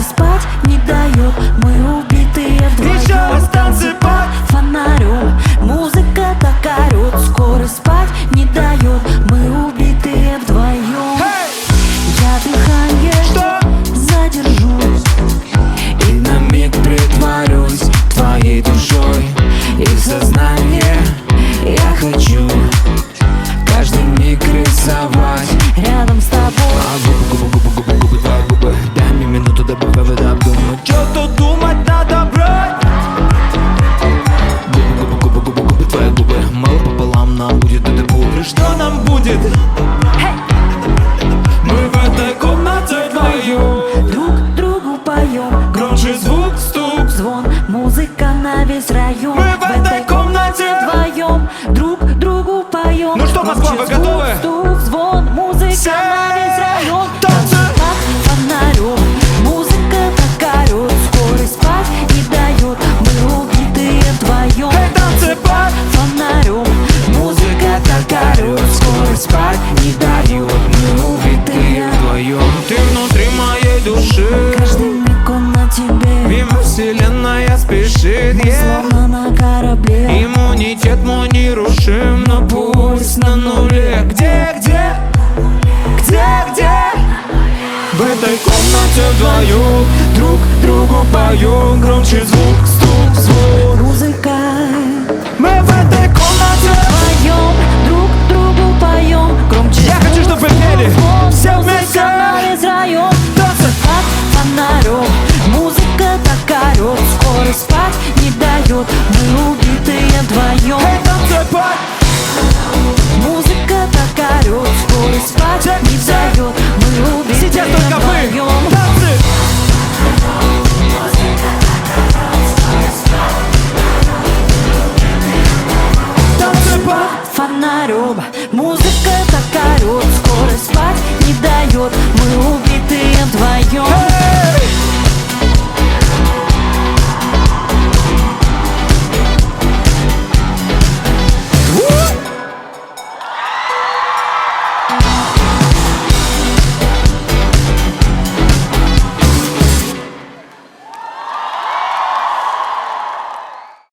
спать не дает. Мы убитые вдвоем. Еще танцевать Фонарем музыка так орет. Скоро спать не дает. Мы убитые вдвоем. Я дыхание задержу и на миг притворюсь твоей душой. И в сознание я хочу каждый миг рисовать рядом с тобой. Губы, твои губы. Дай мне минуту, добавь воды, обдумать. Чё тут думать, надо брать. Губы, твои губы. Мало пополам нам будет это пудра. Что нам будет? Мы в этой комнате вдвоем. Друг другу поем. Громче звук, стук, Звон, музыка на весь район. Мы в этой комнате вдвоем. Друг другу поем. Ну что, Москва, вы готовы? Стук, звон, музыка на весь район. Танцевать Фонарем музыка так орет. Скоро спать не дает. Мы убитые вдвоем. танцевать Фонарем музыка так орет. скоро спать не дает. Мы убитые вдвоем. Ты внутри моей души. Каждый миг он на тебе. Мимо вселенная спешит, Словно на корабле. Иммунитет мой нерушим, но пульс на нуле. Где? В этой комнате вдвоем. Друг другу поем. Громче звук, стук, звук. Музыка. Мы в этой комнате Поем, друг другу поем. Громче. Я хочу, чтобы вы пели все вместе. На весь район. Танцевать Фонарем музыка так орет. Скоро спать не дает. Мы убитые вдвоем. танцевать Музыка так орет. Скоро спать не дает. Мы убитые Сейчас только